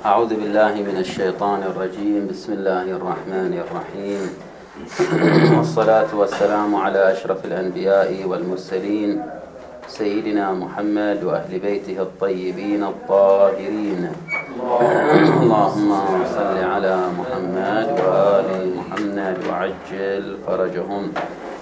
أعوذ بالله من الشيطان الرجيم. بسم الله الرحمن الرحيم. والصلاة والسلام على أشرف الأنبياء والمرسلين سيدنا محمد وأهل بيته الطيبين الطاهرين. اللهم صل على محمد وآل محمد وعجل فرجهم.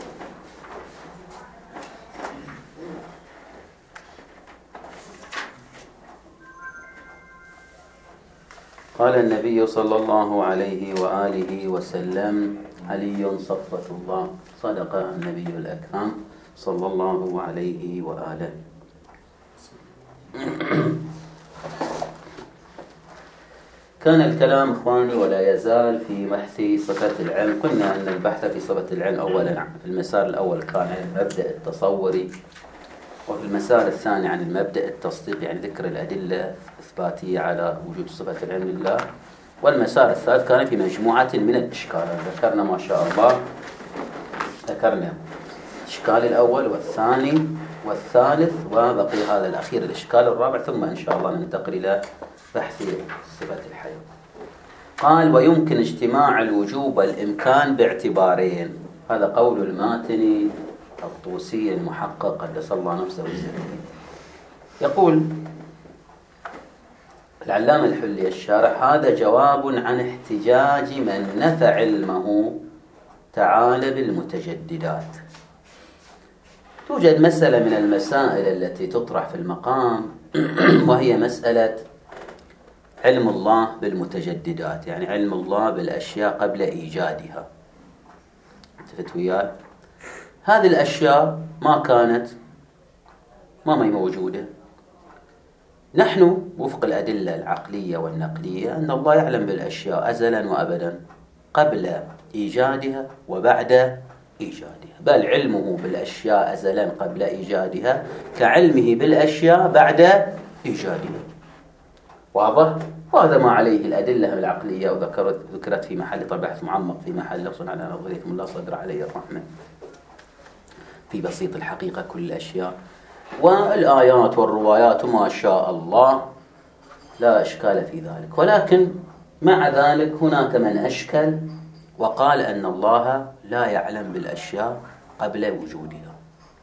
قال النبي صلى الله عليه وآله وسلم: علي صفوة الله. صدق النبي الأكرم صلى الله عليه وآله. كان الكلام إخواني ولا يزال في بحث صفة العلم. قلنا أن البحث في صفة العلم أولا في المسار الأول كان عن المبدأ التصوري، وفي المسار الثاني عن المبدأ التصديقي، يعني ذكر الأدلة الإثباتية على وجود صفة العلم لله، والمسار الثالث كان في مجموعة من الإشكال. ذكرنا ما شاء الله، ذكرنا الإشكال الأول والثاني والثالث، وبقي هذا الأخير الإشكال الرابع، ثم إن شاء الله ننتقل إلى بحث صفة الحياة. قال: ويمكن اجتماع الوجوب والإمكان باعتبارين. هذا قول الماتني الطوسي المحقق قدس الله نفسه وسره. يقول العلامة الحلي الشارح: هذا جواب عن احتجاج من نفى علمه تعالى بالمتجددات. توجد مسألة من المسائل التي تطرح في المقام وهي مسألة علم الله بالمتجددات، يعني علم الله بالأشياء قبل إيجادها. انتبهت وياي؟ هذه الأشياء ما كانت ما هي موجودة. نحن وفق الأدلة العقلية والنقلية أن الله يعلم بالأشياء أزلا وأبدا قبل إيجادها وبعد إيجادها، بل علمه بالأشياء أزلا قبل إيجادها كعلمه بالأشياء بعد إيجادها. واضح؟ وهذا ما عليه الأدلة العقلية، وذكرت في محل بحث معمق في محل لفظ على نظرية الله صدر عليه الرحمة في بسيط الحقيقة كل الأشياء، والآيات والروايات ما شاء الله لا إشكال في ذلك. ولكن مع ذلك هناك من أشكل وقال أن الله لا يعلم بالأشياء قبل وجودها.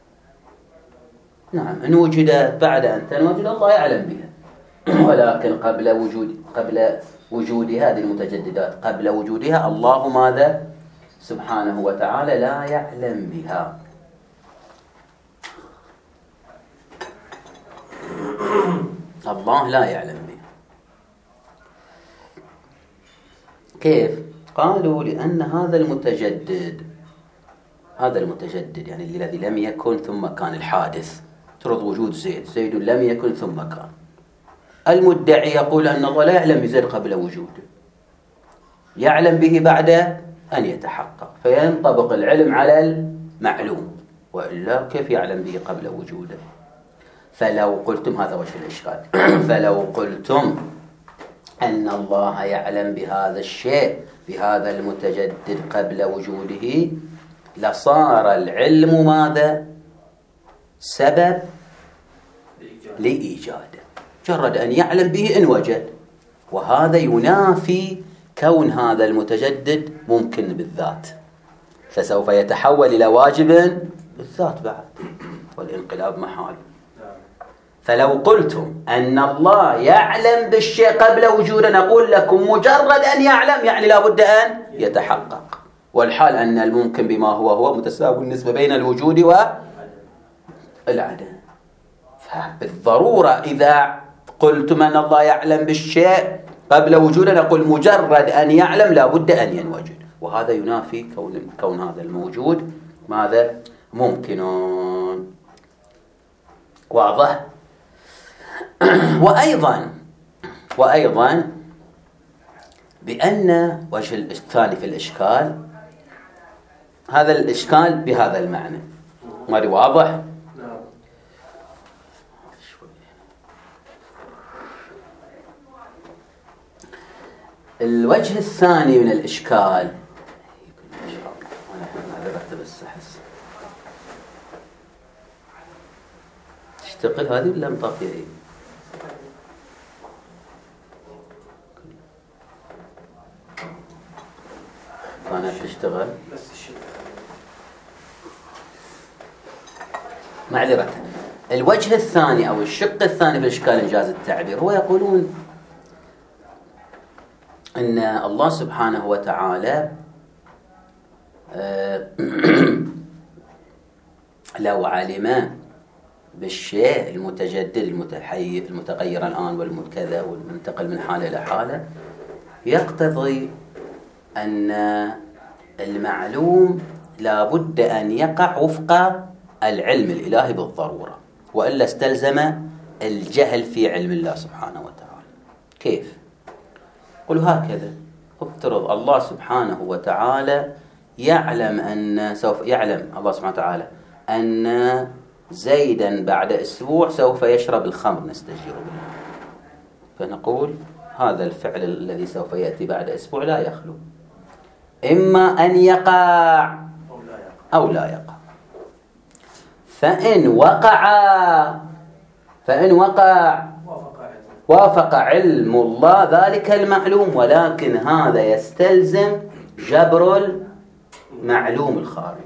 نعم، إن وجد بعد أن تنوجد الله يعلم بها، ولكن قبل وجود هذه المتجددات، قبل وجودها الله ماذا؟ سبحانه وتعالى لا يعلم بها. الله لا يعلم بها. كيف؟ قالوا لأن هذا المتجدد يعني الذي لم يكن ثم كان، الحادث ترض وجود زيد لم يكن ثم كان. المدعي يقول أن الله لا يعلم بزيد قبل وجوده، يعلم به بعد أن يتحقق، فينطبق العلم على المعلوم، وإلا كيف يعلم به قبل وجوده؟ فلو قلتم، هذا وجه الإشكال، فلو قلتم أن الله يعلم بهذا الشيء بهذا المتجدد قبل وجوده لصار العلم ماذا؟ سبب لإيجاده، مجرد أن يعلم به إن وجد، وهذا ينافي كون هذا المتجدد ممكن بالذات، فسوف يتحول إلى واجب بالذات بعد، والانقلاب محال. فلو قلتم أن الله يعلم بالشيء قبل وجوده نقول لكم مجرد أن يعلم يعني لا بد أن يتحقق، والحال أن الممكن بما هو متساوي النسبة بين الوجود والعدم. فبالضرورة إذا قلتم أن الله يعلم بالشيء قبل وجوده نقول مجرد أن يعلم لا بد أن ينوجد، وهذا ينافي كون هذا الموجود ماذا؟ ممكن. واضح؟ وأيضا بأن وجه الثاني في الإشكال، هذا الإشكال بهذا المعنى، ما واضح؟ الوجه الثاني من الإشكال، تشتغل هذه ولا مطفية؟ تشتغل معذرة. الوجه الثاني أو الشق الثاني في الإشكال إنجاز التعبير، هو يقولون أن الله سبحانه وتعالى لو علم بالشيء المتجدد المتغير الآن والكذا والمنتقل من حالة إلى حالة، يقتضي أن المعلوم لا بد أن يقع وفق العلم الإلهي بالضرورة، وإلا استلزم الجهل في علم الله سبحانه وتعالى. كيف؟ قل هكذا: افترض الله سبحانه وتعالى يعلم أن الله سبحانه وتعالى أن زيدا بعد أسبوع سوف يشرب الخمر، نستجير بالله، فنقول هذا الفعل الذي سوف يأتي بعد أسبوع لا يخلو إما أن يقع أو لا يقع. فإن وقع وافق علم الله ذلك المعلوم، ولكن هذا يستلزم جبر المعلوم الخارجي،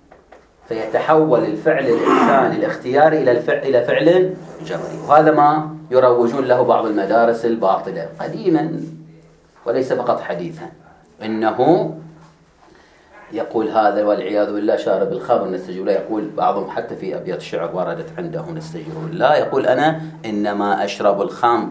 فيتحول الفعل الإنساني الاختياري إلى فعل جبري. وهذا ما يروجون له بعض المدارس الباطلة قديما وليس فقط حديثا، إنه يقول هذا والعياذ بالله شارب الخمر نستجير له. يقول بعضهم حتى في أبيات شعر وردت عندهم نستجير بالله، يقول أنا إنما أشرب الخمر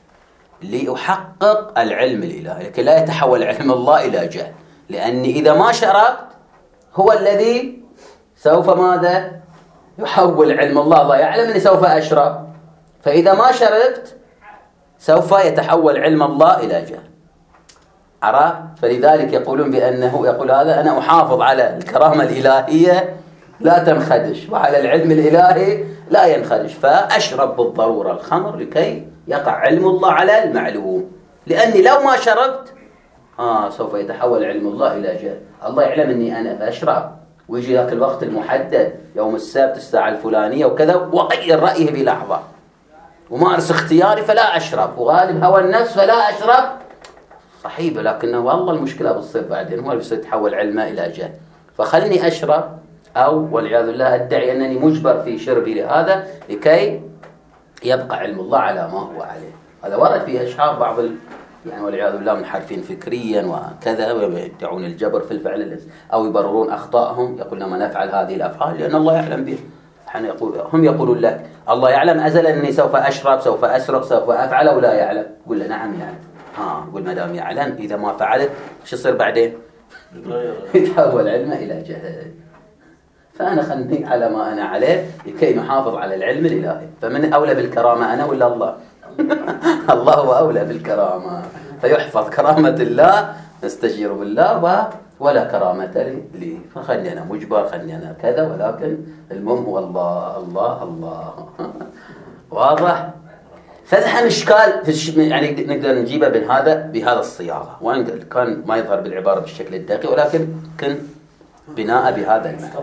لأحقق العلم الإلهي، لكن لا يتحول علم الله إلى جهل، لأني إذا ما شربت هو الذي سوف ماذا يحول علم الله. الله يعلم أني سوف أشرب، فإذا ما شربت سوف يتحول علم الله إلى جهل. عرفت؟ فلذلك يقولون بأنه يقول هذا أنا أحافظ على الكرامة الإلهية لا تنخدش، وعلى العلم الإلهي لا ينخدش، فأشرب بالضرورة الخمر لكي يقع علم الله على المعلوم، لأني لو ما شربت سوف يتحول علم الله إلى جهل. الله يعلم أني أنا فأشرب، ويجي ذاك الوقت المحدد يوم السبت الساعة الفلانية وكذا، وغير رأيه بلحظة ومارس اختياري فلا أشرب، وغالب هوى النفس فلا أشرب، صحيح، لكنه والله المشكلة بتصير بعدين هو اللي يتحول علمه إلى جهل. فخلني أشرب، أو والعياذ بالله أدعي أنني مجبر في شربي لهذا لكي يبقى علم الله على ما هو عليه. هذا ورد فيه أشعار بعض يعني والعياذ بالله منحرفين فكريا وكذا، ويدعون الجبر في الفعل أو يبررون أخطائهم، يقولون ما نفعل هذه الأفعال لأن الله يعلم به. هم يقولون لك الله يعلم أزلا أني سوف أشرب، سوف أسرق، سوف أفعل، أو لا يعلم؟ قل له نعم يعلم. قل ما دام يعلم إذا ما فعلت شو يصير بعدين؟ يتحول علمه إلى جهل. فأنا خلني على ما أنا عليه لكي نحافظ على العلم الإلهي. فمن أولى بالكرامة أنا ولا الله؟ الله هو أولى بالكرامة، فيحفظ كرامة الله، نستجير بالله، ولا كرامة لي. فخلني أنا مجبر، خلني أنا كذا، ولكن المهم هو الله الله الله. واضح؟ فذا إشكال يعني نقدر نجيبه بهذا الصياغة، وإن كان ما يظهر بالعبارة بالشكل الدقيق، ولكن كن بناء بهذا المعنى.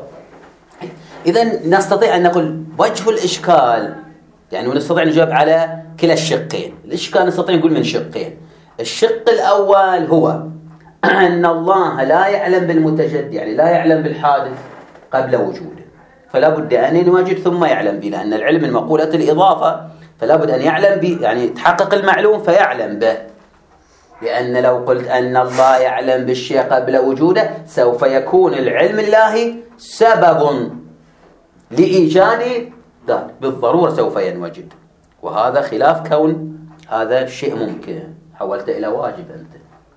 إذن نستطيع أن نقول وجه الإشكال، يعني ونستطيع أن نجاوب على كلا الشقين. الإشكال نستطيع نقول من شقين. الشق الأول هو أن الله لا يعلم بالمتجدد، يعني لا يعلم بالحادث قبل وجوده، فلا بد أن يوجد ثم يعلم به، لأن العلم من مقولة الإضافة، فلا بد أن يعلم به، يعني تحقق المعلوم فيعلم به. لأن لو قلت أن الله يعلم بالشيء قبل وجوده سوف يكون العلم الله سبب لإيجاد ذلك، بالضرورة سوف ينوجد، وهذا خلاف كون هذا شيء ممكن، حولته إلى واجب أنت.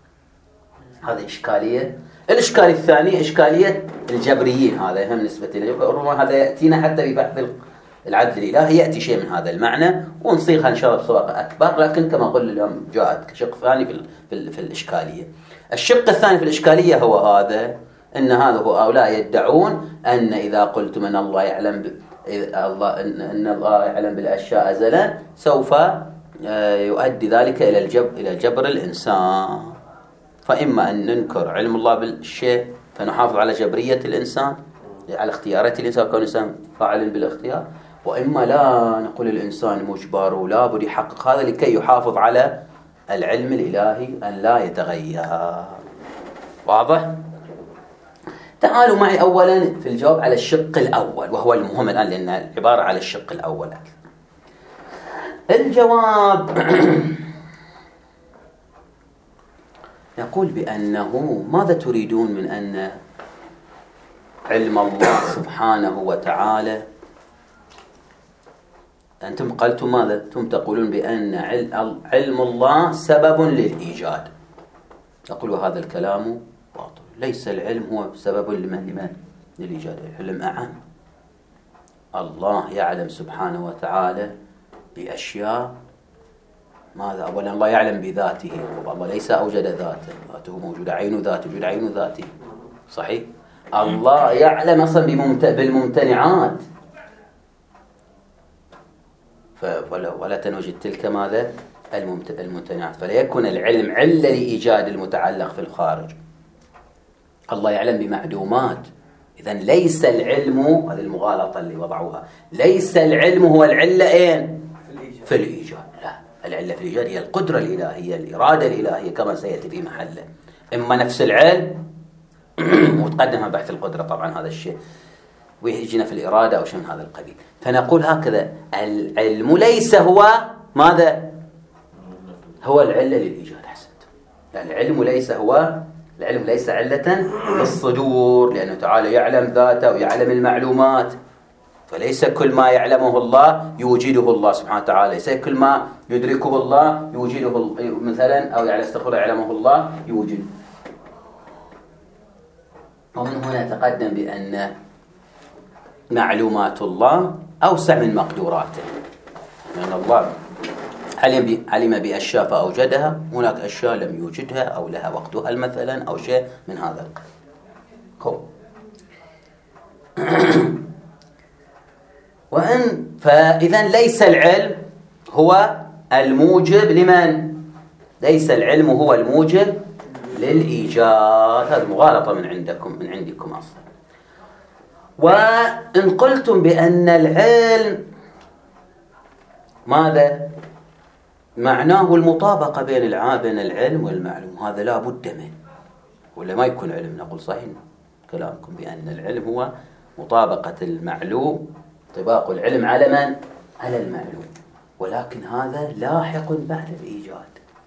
هذه إشكالية. الإشكال الثاني إشكالية الجبريين، هذا هم نسبة إلى ربما هذا يأتينا حتى في بحث العدل الإلهي، يأتي شيء من هذا المعنى ونصيغها إن شاء الله بصورة أكبر، لكن كما قلت اليوم جاءت كشق ثاني في الإشكالية. الشق الثاني في الإشكالية هو هذا، إن هؤلاء يدعون أن إذا قلتم أن الله يعلم أن الله يعلم بالأشياء أزلا سوف يؤدي ذلك إلى جبر الإنسان. فإما أن ننكر علم الله بالشيء فنحافظ على جبرية الإنسان، على اختيارات الإنسان، كون الإنسان فاعل بالاختيار، وإما لا نقول الإنسان مجبر ولا بد يحقق هذا لكي يحافظ على العلم الإلهي أن لا يتغير. واضح؟ تعالوا معي أولا في الجواب على الشق الأول، وهو المهم الآن لأن العبارة على الشق الأول أكثر. الجواب يقول بأنه ماذا تريدون من أن علم الله سبحانه وتعالى، أنتم قلتم ماذا؟ أنتم تقولون بأن علم الله سبب للإيجاد. أقول وهذا الكلام باطل، ليس العلم هو سبب لمن للإيجاد، العلم أعم. الله يعلم سبحانه وتعالى بأشياء ماذا؟ أولا الله يعلم بذاته، الله ليس أوجد ذاته موجودة، عين ذاته موجودة، عين ذاته صحيح. الله يعلم أصلا بالممتنعات، ولا تنوجد تلك ماذا؟ الممتنعات، فلا يكون العلم علة لإيجاد المتعلق في الخارج. الله يعلم بمعدومات، إذن ليس العلم، هذه المغالطة اللي وضعوها، ليس العلم هو العلة في الإيجاد. لا، العلة في الإيجاد هي القدرة الإلهية، الإرادة الإلهية كما سيأتي في محله. إما نفس العلم وتقدم بحث القدرة طبعا هذا الشيء، ويجينا في الإرادة أو شيء من هذا القبيل. فنقول هكذا العلم ليس هو ماذا؟ هو العلة للإيجاد. حسنت. العلم ليس علة للصدور، لأنه تعالى يعلم ذاته ويعلم المعلومات، فليس كل ما يعلمه الله يوجده الله سبحانه وتعالى، ليس كل ما يدركه الله يوجده مثلا، أو يعني استغفر يعلمه الله يوجده. ومن هنا تقدم بأن معلومات الله أوسع من مقدوراته، لأن الله علم بأشياء فأوجدها، هناك أشياء لم يوجدها أو لها وقتها مثلا أو شيء من هذا القبيل. فإذا ليس العلم هو الموجب لمن؟ ليس العلم هو الموجب للإيجاد. هذه مغالطة من عندكم أصلا. وإن قلتم بأن العلم ماذا؟ معناه المطابقة بين العلم والمعلوم، هذا لا بد منه، ولا ما يكون علم. نقول صحيح كلامكم بأن العلم هو مطابقة المعلوم، طباق العلم على من؟ على المعلوم، ولكن هذا لاحق بعد الإيجاد.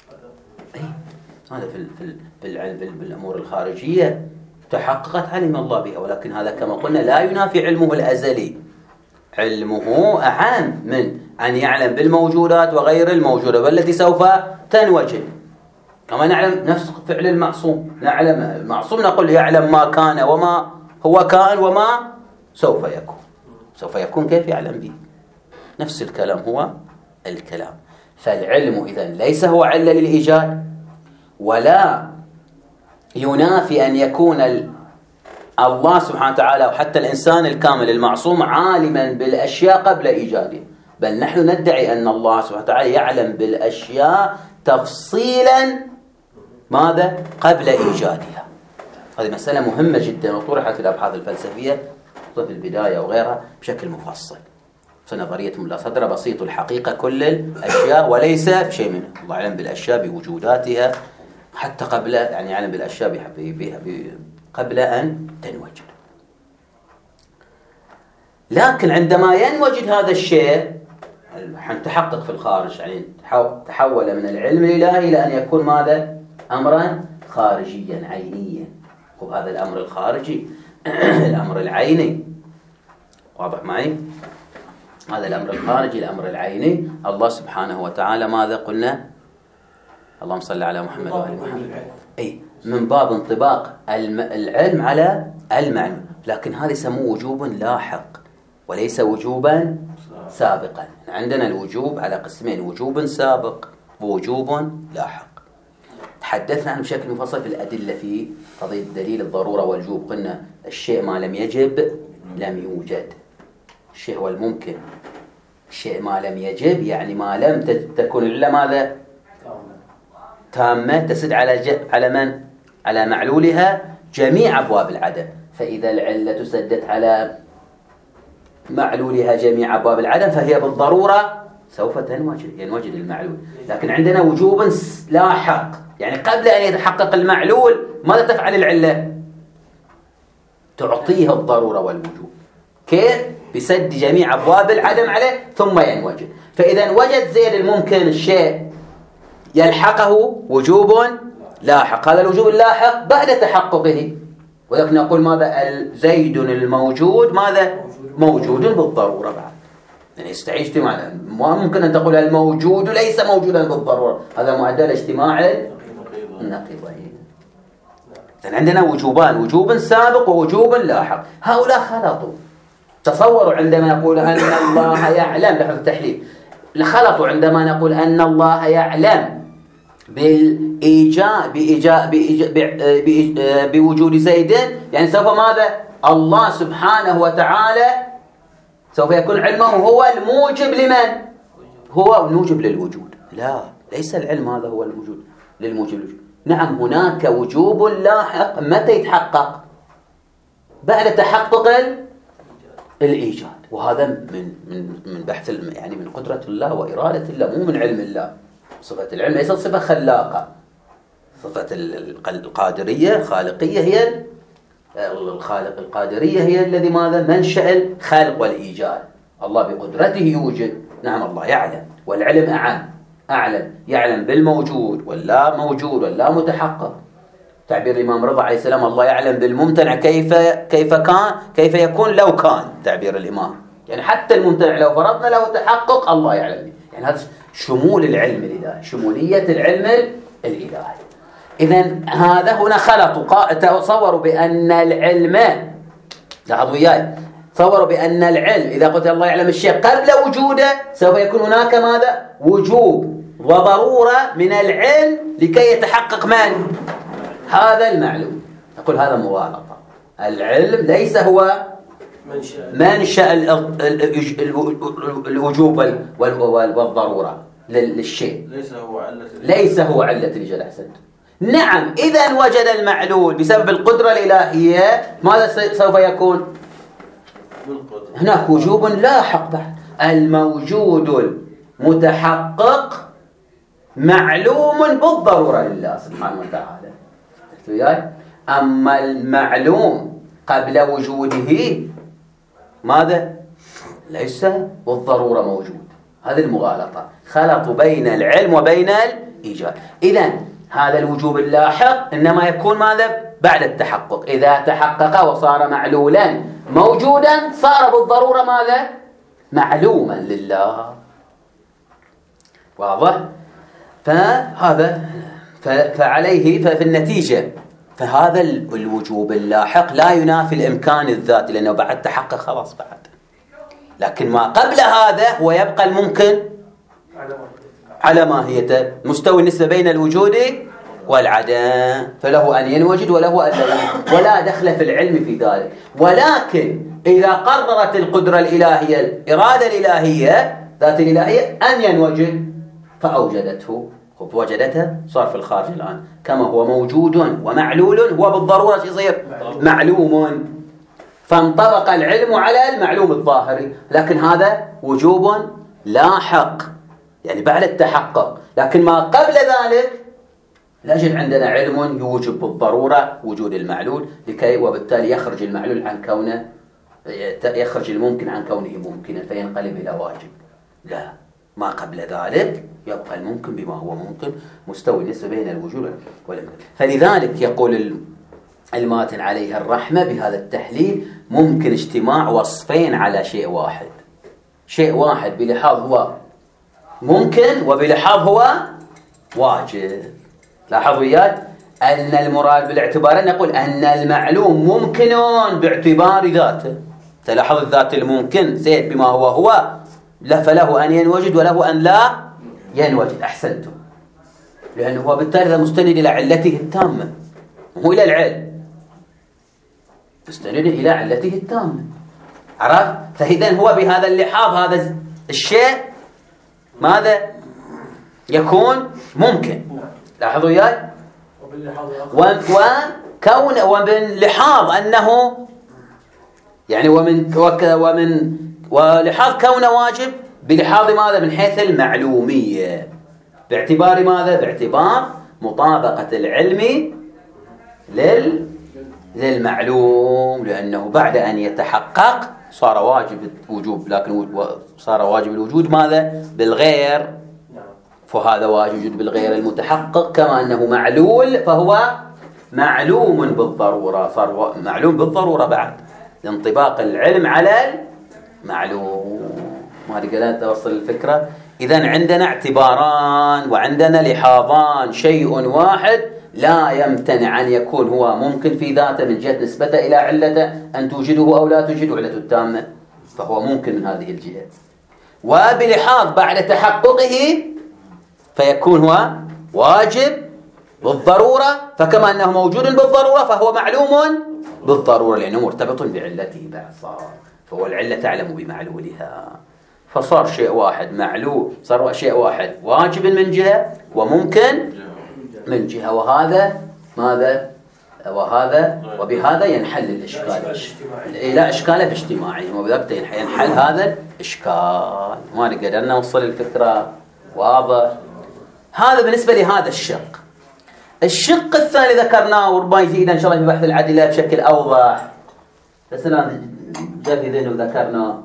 هذا بالأمور الخارجية تحققت علم الله بها، ولكن هذا كما قلنا لا ينافي علمه الأزلي. علمه أعم من أن يعلم بالموجودات وغير الموجودة والتي سوف تنوجد. كما نعلم نفس فعل المعصوم، نعلم المعصوم نقول يعلم ما كان وما هو كائن وما سوف يكون. سوف يكون كيف يعلم به؟ نفس الكلام هو الكلام. فالعلم إذن ليس هو علة للإيجاد، ولا ينافي أن يكون الله سبحانه وتعالى وحتى الإنسان الكامل المعصوم عالما بالأشياء قبل إيجادها، بل نحن ندعي أن الله سبحانه وتعالى يعلم بالأشياء تفصيلا ماذا؟ قبل إيجادها. هذه مسألة مهمة جدا وطرحت في الأبحاث الفلسفية في البداية وغيرها بشكل مفصل. فنظرية لا صدر بسيط الحقيقة كل الأشياء وليس بشيء منها. الله يعلم بالأشياء بوجوداتها حتى قبل، يعني يعلم بالأشياء قبل أن تنوجد. لكن عندما ينوجد هذا الشيء تحقق في الخارج، يعني تحول من العلم الإلهي إلى أن يكون ماذا؟ أمرا خارجيا عينيا. وهذا الأمر الخارجي الأمر العيني، واضح معي؟ هذا الأمر الخارجي الأمر العيني الله سبحانه وتعالى ماذا قلنا؟ اللهم صل على محمد وآل محمد. أي من باب انطباق العلم على المعلوم، لكن هذا يسموه وجوب لاحق وليس وجوبا سابقا. عندنا الوجوب على قسمين، وجوب سابق ووجوب لاحق. تحدثنا عنه بشكل مفصل في الأدلة في قضية دليل الضرورة والوجوب. قلنا الشيء ما لم يجب لم يوجد، الشيء هو الممكن. الشيء ما لم يجب يعني ما لم تكن إلا ماذا؟ تامة، تسد على من؟ على معلولها جميع أبواب العدم. فإذا العلة سدت على معلولها جميع أبواب العدم فهي بالضرورة سوف ينوجد المعلول. لكن عندنا وجوب لاحق، يعني قبل أن يتحقق المعلول ماذا تفعل العلة؟ تعطيه الضرورة والوجوب. كيف؟ بسد جميع أبواب العدم عليه ثم ينوجد. فإذا وجد زيد الممكن الشيء يلحقه وجوب لاحق، هذا الوجوب اللاحق بعد تحققه، ولكن نقول ماذا؟ زيد الموجود ماذا؟ موجود بالضرورة بعد. يعني يستعيش اجتماع، ما ممكن أن تقول الموجود ليس موجودا بالضرورة، هذا معدل اجتماع النقيضين. إذن عندنا وجوبان، وجوب سابق ووجوب لاحق. هؤلاء خلطوا. تصوروا عندما نقول أن الله يعلم، لحظة التحليل، خلطوا عندما نقول أن الله يعلم بوجود زيد، يعني سوف ماذا؟ الله سبحانه وتعالى سوف يكون علمه هو الموجب لمن؟ هو الموجب للوجود. لا، ليس العلم هذا هو الموجود للموجب للوجود. نعم، هناك وجوب لاحق متى يتحقق؟ بعد تحقق الإيجاد، وهذا من بحث يعني من قدرة الله وإرادة الله، مو من علم الله. صفة العلم ليست صفة خلاقة، صفة القادرية الخالقية هي الخالق، القادرية هي الذي ماذا؟ منشأ الخلق والإيجاد. الله بقدرته يوجد، نعم الله يعلم، والعلم أعلم، يعلم بالموجود واللا موجود واللا متحقق. تعبير الإمام رضا عليه السلام الله يعلم بالممتنع كيف يكون لو كان، تعبير الإمام يعني حتى الممتنع لو فرضنا له تحقق الله يعلم. يعني هذا شمول العلم الإلهي، شمولية العلم الإلهي. إذن هذا هنا خلطوا، تصوروا بأن العلم، لاحظوا وياي، تصوروا بأن العلم إذا قلت الله يعلم الشيء قبل وجوده سوف يكون هناك ماذا؟ وجوب وضرورة من العلم لكي يتحقق من؟ هذا المعلوم. أقول هذا مغالطة. العلم ليس هو منشأ الوجوب والضرورة للشيء، ليس هو علة الإيجاد. أحسنت. نعم، إذا وجد المعلول بسبب القدرة الإلهية ماذا سوف يكون؟ هناك وجوب لاحق بعد. الموجود المتحقق معلوم بالضرورة لله سبحانه وتعالى. أما المعلوم قبل وجوده ماذا؟ ليس بالضرورة موجود. هذه المغالطة، خلطوا بين العلم وبين الإيجاد. إذن هذا الوجوب اللاحق إنما يكون ماذا؟ بعد التحقق. إذا تحقق وصار معلولا موجودا صار بالضرورة ماذا؟ معلوما لله. واضح؟ فهذا فعليه ففي النتيجة فهذا الوجوب اللاحق لا ينافي الإمكان الذاتي، لأنه بعد تحقق خلاص بعد. لكن ما قبل هذا هو يبقى الممكن على ماهيته، مستوي النسبة بين الوجود والعدم، فله أن ينوجد وله أن لا ينوجد، ولا دخل في العلم في ذلك. ولكن إذا قررت القدرة الإلهية الإرادة الإلهية ذات الإلهية أن ينوجد فأوجدته، وجدته صار في الخارج الآن كما هو موجود ومعلول، هو بالضرورة يصير معلوم، فانطبق العلم على المعلوم الظاهري. لكن هذا وجوب لاحق يعني بعد التحقق. لكن ما قبل ذلك نجد عندنا علم يوجب بالضرورة وجود المعلول، لكي وبالتالي يخرج المعلول عن كونه، يخرج الممكن عن كونه ممكنا فينقلب إلى واجب. لا، ما قبل ذلك يبقى الممكن بما هو ممكن، مستوي النسبة بين الوجود والإمكان. فلذلك يقول الماتن عليه الرحمة بهذا التحليل ممكن اجتماع وصفين على شيء واحد. شيء واحد بلحاظ هو ممكن وبلحاظ هو واجب. لاحظوا وياي أن المراد بالاعتبار نقول أن المعلوم ممكن باعتبار ذاته. تلاحظ الذات الممكن زيد بما هو فله أن ينوجد وله أن لا ينوجد. أحسنتم، لأنه هو بالتالي مستند إلى علته التامة، مو إلى العلم، مستند إلى علته التامة. عرفت؟ فإذن هو بهذا اللحاظ هذا الشيء ماذا يكون ممكن. لاحظوا وياي، ومن لحاظ أنه يعني ولحاظ كونه واجب بلحاظ ماذا؟ من حيث المعلومية، باعتبار ماذا؟ باعتبار مطابقة العلم للمعلوم، لأنه بعد أن يتحقق صار واجب وجوب، لكن صار واجب الوجود ماذا؟ بالغير، فهذا واجب وجود بالغير المتحقق، كما أنه معلول فهو معلوم بالضرورة، صار معلوم بالضرورة بعد لانطباق العلم على المعلوم. ما قلت توصل الفكرة. إذن عندنا اعتباران وعندنا لحاظان، شيء واحد لا يمتنع أن يكون هو ممكن في ذاته من جهة نسبته إلى علته، أن توجده أو لا توجده علته التامة، فهو ممكن من هذه الجهة. وبلحاظ بعد تحققه فيكون هو واجب بالضرورة، فكما أنه موجود بالضرورة فهو معلوم بالضرورة، لأنه مرتبط بعلته بعد صار، فهو العلة تعلم بمعلولها، فصار شيء واحد معلول، صار شيء واحد واجب من جهة وممكن من جهة، وهذا ماذا؟ وهذا وبهذا ينحل الإشكال. لا إشكال في اجتماعهم، وبذلك ينحل هذا الإشكال. ما قدرنا نوصل الفكرة واضح. هذا بالنسبة لهذا الشق. الشق الثاني ذكرناه وربما يجي إن شاء الله في بحث العدلة بشكل أوضح، بس الآن جاء في ذهنه ذكرناه.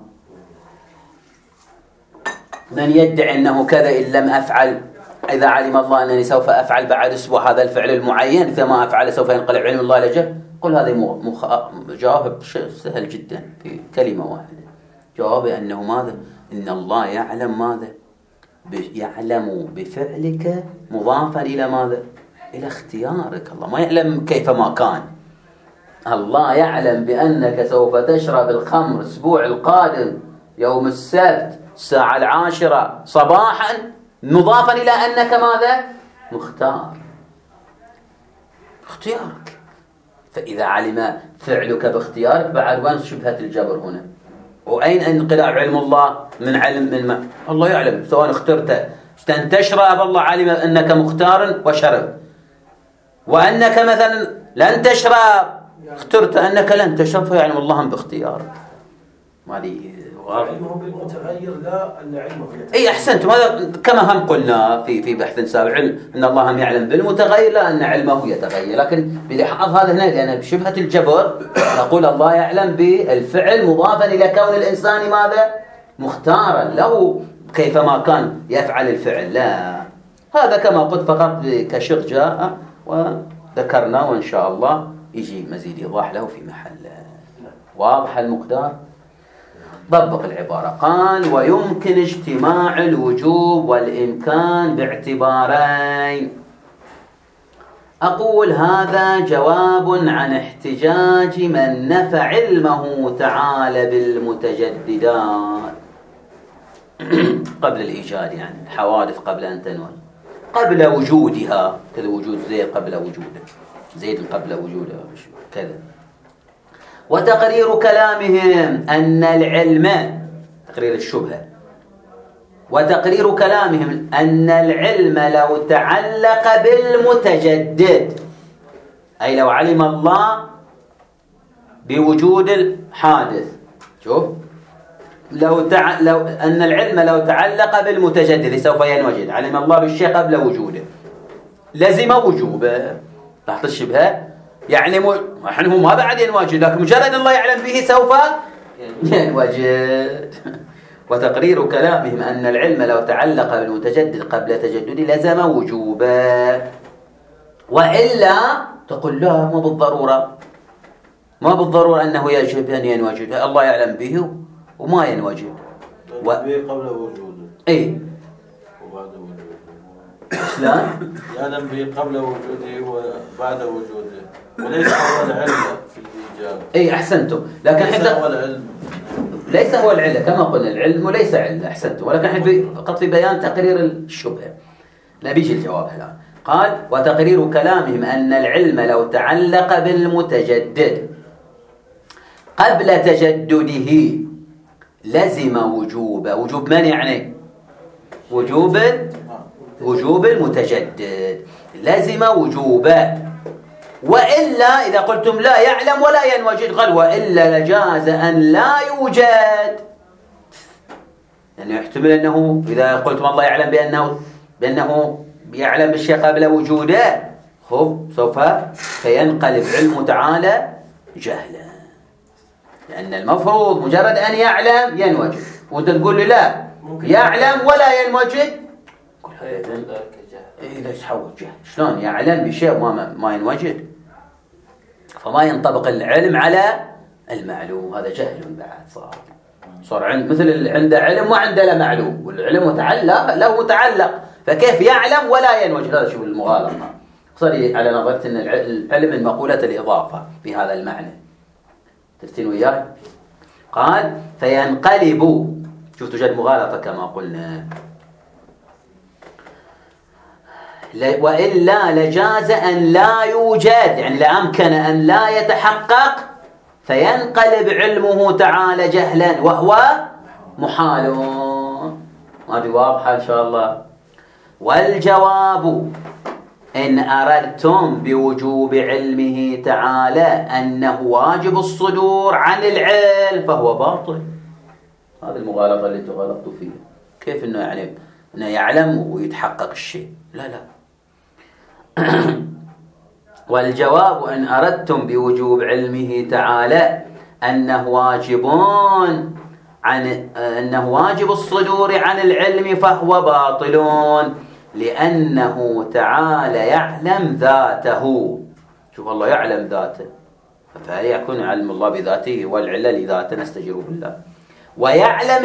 من يدعي أنه كذا إن لم أفعل، إذا علم الله أنني سوف أفعل بعد أسبوع هذا الفعل المعين، إذا ما أفعل سوف ينقلب علم الله إلى جهل. قل هذه جواب سهل جدا في كلمة واحدة. جواب أنه ماذا؟ إن الله يعلم ماذا؟ يعلم بفعلك مضافا إلى ماذا؟ إلى اختيارك. الله ما يعلم كيف ما كان. الله يعلم بأنك سوف تشرب الخمر الأسبوع القادم يوم السبت الساعة 10 صباحا، مضافا إلى أنك ماذا؟ مختار، اختيارك. فإذا علم فعلك باختيارك بعد وين شبهة الجبر هنا؟ وأين انقلاب علم الله من علم من ما؟ الله يعلم سواء اخترت تشرب، الله علم أنك مختار وشرب، وأنك مثلا لن تشرب اخترت أنك لن تشرب، فيعلم الله باختيارك. علمه بالمتغير لا أن علمه يتغير. أي أحسنت. هذا كما هم قلنا في بحث سابق، أن الله هم يعلم بالمتغير لا أن علمه يتغير، لكن بلحاظ هذا هنا لأن بشبهة الجبر نقول الله يعلم بالفعل مضافا إلى كون الإنسان ماذا؟ مختارا له كيفما كان يفعل الفعل. لا، هذا كما قلت فقط كشق جاء وذكرنا، وإن شاء الله يجي مزيد إيضاح له في محله. واضح المقدار؟ طبق العبارة. قال ويمكن اجتماع الوجوب والإمكان باعتبارين. أقول هذا جواب عن احتجاج من نفى علمه تعالى بالمتجددات قبل الإيجاد، يعني الحوادث قبل أن تنوج، قبل وجودها، كذا وجود زيد قبل وجوده، زيد قبل وجوده كذا. وتقرير كلامهم أن العلم، تقرير الشبهة، وتقرير كلامهم أن العلم لو تعلق بالمتجدد، أي لو علم الله بوجود الحادث، شوف لو أن العلم لو تعلق بالمتجدد سوف ينوجد، علم الله بالشيء قبل وجوده لزم وجوبه. لاحظ الشبهة، يعني نحن ما بعد ينوجد، لكن مجرد الله يعلم به سوف ينوجد. وتقرير كلامهم أن العلم لو تعلق بالمتجدد قبل تجدده لزم وجوبه، وإلا تقول لا، ما بالضرورة أنه يجب أن ينوجد، الله يعلم به وما ينوجد قبل وجوده. إيه وبعد وجوده. شلون؟ يعلم به قبل وجوده وبعد وجوده، وليس هو العلم في الإيجاب. إيه أحسنتم، لكن ليس هو العلم، ليس هو العلة كما قلنا، العلم ليس علة. أحسنتم، ولكن فقط في بيان تقرير الشبهة. لا بيجي الجواب الآن. قال وتقرير كلامهم أن العلم لو تعلق بالمتجدد قبل تجدده لزم وجوبه. وجوب من يعني؟ وجوب المتجدد لزم وجوبه، وإلا إذا قلتم لا يعلم ولا ينوجد، قال وإلا لجاز أن لا يوجد، يعني يحتمل أنه إذا قلتم الله يعلم بأنه يعلم بالشيء قبل وجوده، خب سوف فينقلب علمه تعالى جهلا، لأن المفروض مجرد أن يعلم ينوجد، وأنت تقول لي لا يعلم ولا ينوجد، قل هذا إذا يتحول جهل. شلون يعلم بشيء ما ينوجد؟ فما ينطبق العلم على المعلوم، هذا جهل بعد صار مثل عنده علم وعنده لا معلوم، والعلم متعلق له متعلق، فكيف يعلم ولا ينوجد؟ هذا شوف المغالطة. صار على نظرة أن العلم من مقولة الإضافة بهذا المعنى. تفتين وياي؟ قال فينقلب، شوف توجد مغالطة كما قلنا، وإلا لجاز أن لا يوجد، يعني لأمكن أن لا يتحقق، فينقلب علمه تعالى جهلا وهو محال. هذه واضحة إن شاء الله. والجواب إن أردتم بوجوب علمه تعالى أنه واجب الصدور عن العلم فهو باطل. هذه المغالطة اللي تغلطوا فيها. كيف إنه يعني إنه يعلم ويتحقق الشيء؟ لا. والجواب إن أردتم بوجوب علمه تعالى أنه واجب الصدور عن العلم فهو باطل، لأنه تعالى يعلم ذاته. شوف الله يعلم ذاته، فهل يكون علم الله بذاته والعلة لذاته؟ نستجير بالله. ويعلم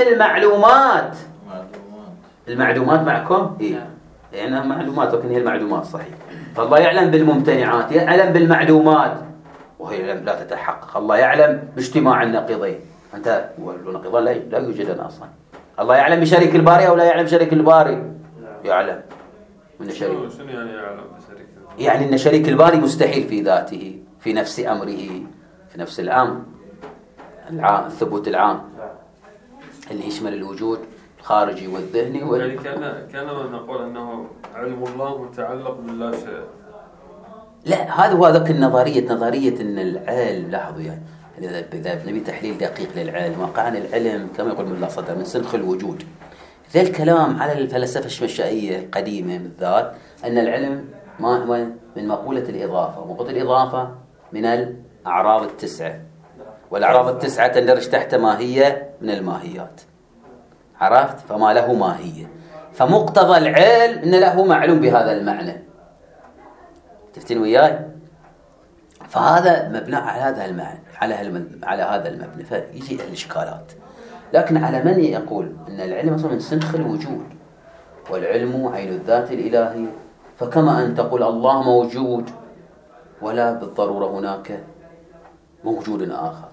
المعلومات معكم؟ إيه؟ لأنها معلومات، لكن هي المعلومات صحيح. فالله يعلم بالممتنعات، يعلم بالمعلومات وهي لا تتحقق. الله يعلم باجتماع النقيضين، أنت والنقيضان لا يوجدان أصلا. الله يعلم بشريك الباري أو لا يعلم بشريك الباري؟ يعلم من شريك. شنو يعني يعلم بشريك الباري؟ يعني أن شريك الباري مستحيل في ذاته، في نفس أمره، في نفس الأمر العام، الثبوت العام اللي يشمل الوجود الخارجي والذهني يعني كان نقول أنه علم الله متعلق باللا شيء. لا، هذا هو ذاك نظرية أن العلم، لاحظوا يعني إذا نبي تحليل دقيق للعلم، واقعا العلم كما يقول من الله صدر من سنخ الوجود. ذا الكلام على الفلسفة الشمشائية القديمة بالذات، أن العلم من مقولة الإضافة، ومقولة الإضافة من الأعراض التسعة، والأعراض التسعة تندرج تحت ماهية من الماهيات. عرفت؟ فما له ماهية، فمقتضى العلم أن له معلوم بهذا المعنى. تفتين وياي؟ فهذا مبنى على هذا المعنى، على هذا المبنى، فيجي الإشكالات. لكن على من يقول أن العلم أصلا من سنخ الوجود، والعلم عين الذات الإلهية، فكما أن تقول الله موجود ولا بالضرورة هناك موجود آخر،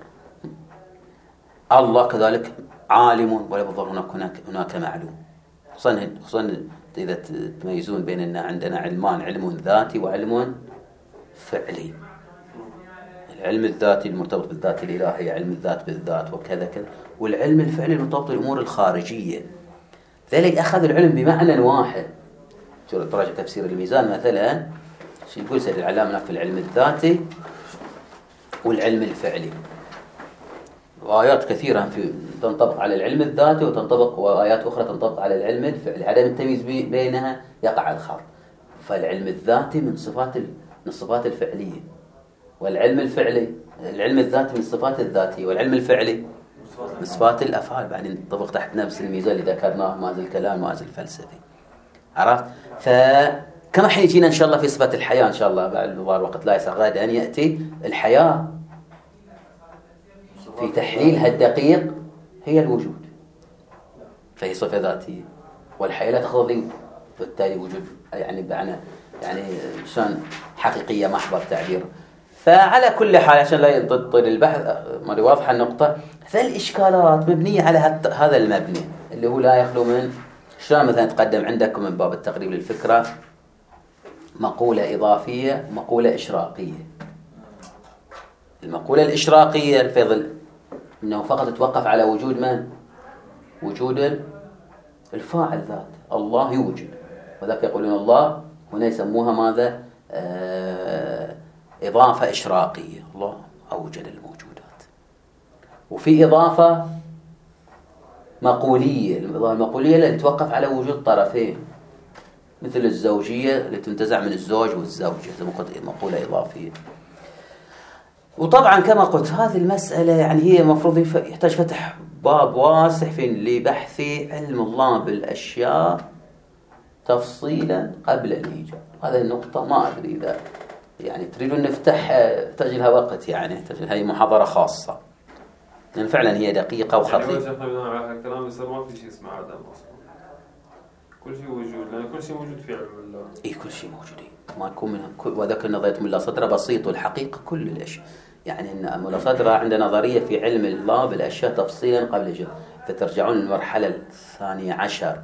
الله كذلك عالم ولا بالضرورة هناك معلوم. خصوصا إذا تميزون بين أن عندنا علمان، علم ذاتي وعلم فعلي. العلم الذاتي المرتبط بالذات الإلهية، علم الذات بالذات وكذا كذا، والعلم الفعلي المرتبط بالأمور الخارجية. ذلك أخذ العلم بمعنى واحد. تراجع تفسير الميزان مثلا، يقول سيد العلامة في العلم الذاتي والعلم الفعلي، وآيات كثيرة تنطبق على العلم الذاتي وآيات أخرى تنطبق على العلم الفعلي. عدم التمييز بينها يقع الخلط. فالعلم الذاتي من الصفات الفعلية، والعلم الفعلي، العلم الذاتي من الصفات الذاتية، والعلم الفعلي من صفات الأفعال. بعدين طبق تحت نفس الميزان اللي ذكرناه، ما زال الكلام ما زال الفلسفي. عرفت؟ فكما حيجينا إن شاء الله في صفة الحياة إن شاء الله بعد وقت لا يسع غدا أن يأتي الحياة في تحليلها الدقيق هي الوجود، فهي صفة ذاتية، والحياة لا تقتضي بالتالي وجود، يعني شان حقيقية محض تعبير. فعلى كل حال عشان لا يطول البحث، ما واضحة النقطة، فالإشكالات مبنية على هذا المبني اللي هو لا يخلو من شلون مثلا تقدم عندكم من باب التقريب للفكرة مقولة إضافية ومقولة إشراقية. المقولة الإشراقية الفضل إنه فقط يتوقف على وجود من؟ وجود الفاعل ذات، الله يوجد، وذاك يقولون الله هنا يسموها ماذا؟ إضافة إشراقية، الله أوجد الموجودات. وفي إضافة مقولية، الإضافة المقولية اللي تتوقف على وجود طرفين، مثل الزوجية اللي تنتزع من الزوج والزوجة، مقولة إضافية. وطبعا كما قلت هذه المسألة يعني هي مفروض يحتاج فتح باب واسع في لبحث علم الله بالأشياء تفصيلا قبل الإيجاد. هذه النقطة ما أدري إذا يعني تريدون نفتح تحتاج لها وقت، يعني تحتاج هذه محاضرة خاصة لأن فعلا هي دقيقة وخطيرة. يعني شيخنا بناء على الكلام يصير ما في شيء اسمه عدم أصلا، كل شيء وجود، لأن كل شيء موجود في علم الله. إيه كل شيء موجود، ما يكون منها وذاك نظرية ملا صدرة بسيط، والحقيقة كل الأشياء يعني إن ملا صدرة عنده نظرية في علم الله بالأشياء تفصيلا قبل الإيجاد. فترجعون للمرحلة الثانية عشر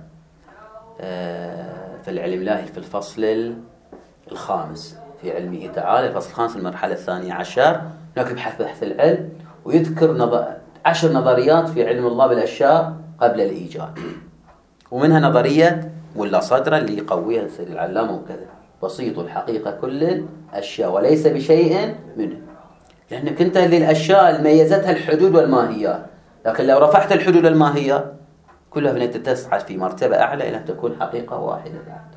في العلم الله في الفصل الخامس في علمه تعالى، الفصل الخامس المرحلة الثانية عشر، هناك يبحث بحث العلم ويذكر 10 نظريات في علم الله بالأشياء قبل الإيجاد، ومنها نظرية ملا صدرة اللي يقويها السيد العلامة وكذا، بسيط الحقيقة كل الأشياء وليس بشيء منه، لأنك أنت للأشياء اللي ميزتها الحدود والماهيات، لكن لو رفعت الحدود والماهيات كلها فإنك تسعد في مرتبة أعلى إلى أن تكون حقيقة واحدة بعد.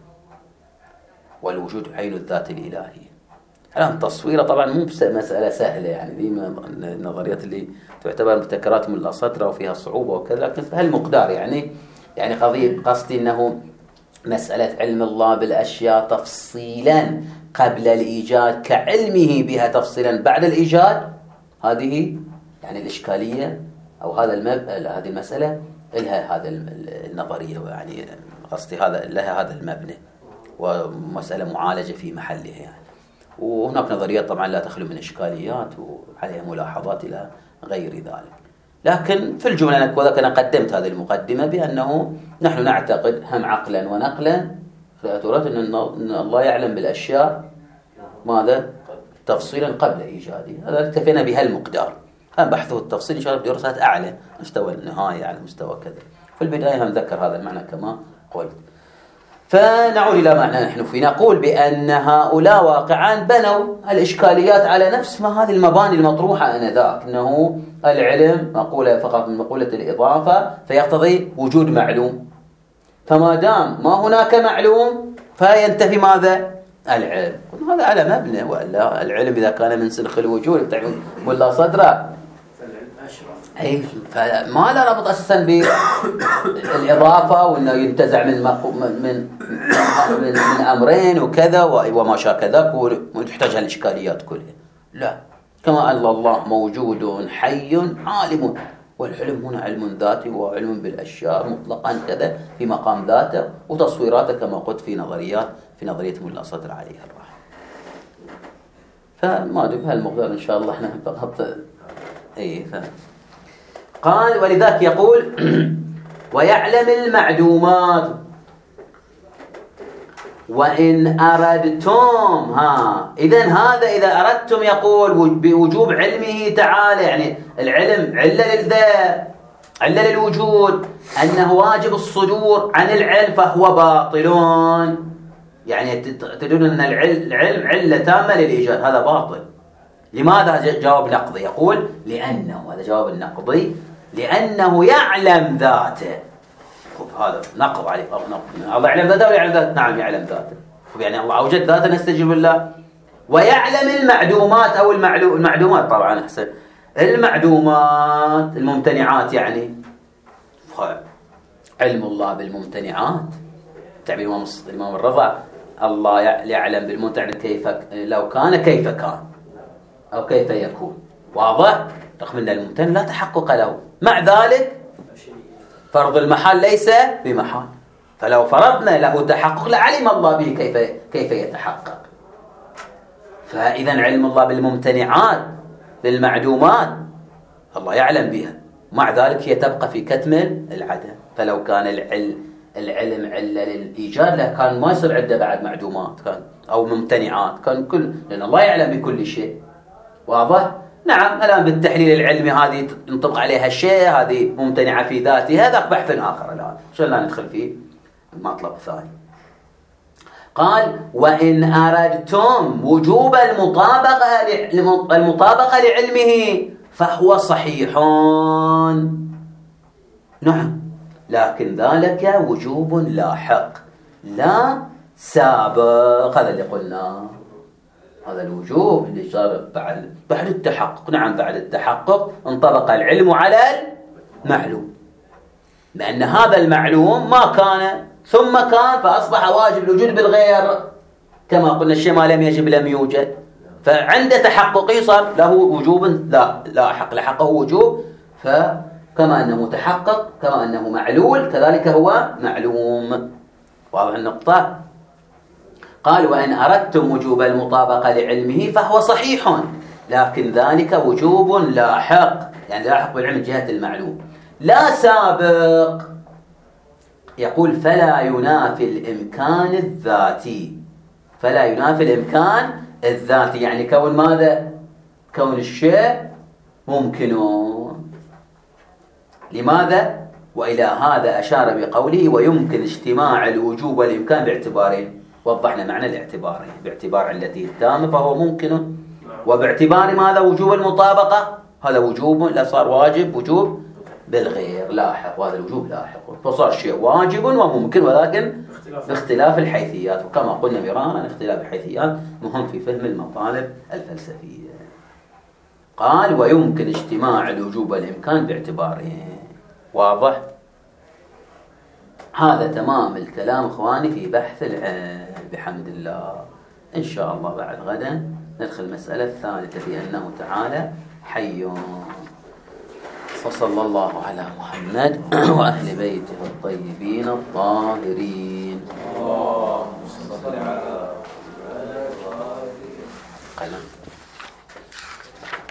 والوجود عين الذات الإلهية. الآن تصويره طبعا مو مسألة سهلة، يعني دي من النظريات اللي تعتبر مبتكرات من الأساطرة وفيها صعوبة وكذا، لكن بهالمقدار يعني قضية قصدي أنه مسألة علم الله بالأشياء تفصيلا قبل الإيجاد كعلمه بها تفصيلا بعد الإيجاد، هذه يعني الإشكالية أو هذه المسألة لها هذا النظرية، يعني قصدي لها هذا المبنى ومسألة معالجة في محلها يعني. وهناك نظريات طبعا لا تخلو من إشكاليات وعليها ملاحظات إلى غير ذلك، لكن في الجملة أنا قدمت هذه المقدمة بأنه نحن نعتقد هم عقلا ونقلا في التوراة أن الله يعلم بالأشياء ماذا تفصيلا قبل إيجادها. هذا اكتفينا بهالمقدار، هم بحثه التفصيل إن شاء الله بدراسات أعلى مستوى النهاية على مستوى كذا. في البداية هم ذكر هذا المعنى كما قلت. فنعود إلى معنى نحن فيه، نقول بأن هؤلاء واقعا بنوا الإشكاليات على نفس ما هذه المباني المطروحة آنذاك، أنه العلم مقولة فقط من مقولة الإضافة فيقتضي وجود معلوم، فما دام ما هناك معلوم فينتفي ماذا؟ العلم. هذا على مبنى، وإلا العلم إذا كان من سلخ الوجود بتاعون ملا صدرة أي فما له ربط أساسا بالإضافة وإنه ينتزع من أمرين وكذا وما شاكل ذاك وتحتاج الإشكاليات كلها. لا، كما أن الله موجود حي عالم، والعلم هنا علم ذاتي وعلم بالأشياء مطلقا كذا في مقام ذاته، وتصويراته كما قلت في نظرية ملا صدر عليها الرحمة. فما أدري بهالمقدار إن شاء الله احنا فقط قال ولذلك يقول ويعلم المعدومات وإن أردتم إذن هذا إذا أردتم يقول بوجوب علمه تعالى، يعني العلم علة للوجود أنه واجب الصدور عن العلم فهو باطل، يعني تدون أن العلم علة تامة للإيجاد، هذا باطل. لماذا؟ جواب نقضي، يقول لأنه، هذا جواب النقضي، لأنه يعلم ذاته. هذا نقض عليه، الله يعلم ذاته ولا يعلم ذاته؟ نعم يعلم ذاته، يعني الله أوجد ذاته نستجيب الله. ويعلم المعدومات أو المعدومات طبعا أحسن، المعدومات الممتنعات، يعني علم الله بالممتنعات تعبير الإمام الرضا، الله يعلم بالممتنع كيف لو كان كيف كان أو كيف يكون، واضح؟ رغم أن الممتنع لا تحقق له، مع ذلك فرض المحال ليس بمحال، فلو فرضنا له تحقق لعلم الله به كيف يتحقق. فإذا علم الله بالممتنعات بالمعدومات الله يعلم بها، مع ذلك هي تبقى في كتم العدم. فلو كان العلم علة للإيجاد كان ما يصير عنده بعد معدومات كان أو ممتنعات، كان لأن الله يعلم بكل شيء، واضح؟ نعم. الآن بالتحليل العلمي هذه ينطبق عليها الشيء، هذه ممتنعة في ذاتها، هذا بحث آخر الآن شو لا ندخل فيه المطلب الثاني. قال وإن أردتم وجوب المطابقة لعلمه فهو صحيح، نعم، لكن ذلك وجوب لاحق لا سابق، هذا اللي قلناه. هذا الوجوب اللي صار بعد التحقق. نعم بعد التحقق انطبق العلم على المعلوم، لأن هذا المعلوم ما كان ثم كان فأصبح واجب الوجود بالغير، كما قلنا الشيء ما لم يجب لم يوجد. فعند تحققه صار له وجوب لاحق، لحقه وجوب، فكما أنه متحقق كما أنه معلول كذلك هو معلوم. واضح النقطة؟ قال وإن أردتم وجوب المطابقة لعلمه فهو صحيح، لكن ذلك وجوب لاحق، يعني لاحق بالعلم من جهة المعلوم لا سابق. يقول فلا ينافي الإمكان الذاتي، فلا ينافي الإمكان الذاتي، يعني كون ماذا؟ كون الشيء ممكن. لماذا؟ وإلى هذا أشار بقوله ويمكن اجتماع الوجوب والإمكان باعتبارين. وضحنا معنى الاعتبارين، باعتبار علته التامة فهو ممكن، وباعتبار ماذا؟ وجوب المطابقة، هذا وجوب لا صار واجب وجوب بالغير لاحق، وهذا الوجوب لاحق، فصار شيء واجب وممكن، ولكن باختلاف الحيثيات. وكما قلنا مرارا اختلاف الحيثيات مهم في فهم المطالب الفلسفية. قال ويمكن اجتماع الوجوب والإمكان باعتبارين. واضح؟ هذا تمام الكلام اخواني في بحث العلم بحمد الله. ان شاء الله بعد غدا ندخل المسألة الثالثة في أنه تعالى حي. وصلى الله على محمد وأهل بيته الطيبين الطاهرين.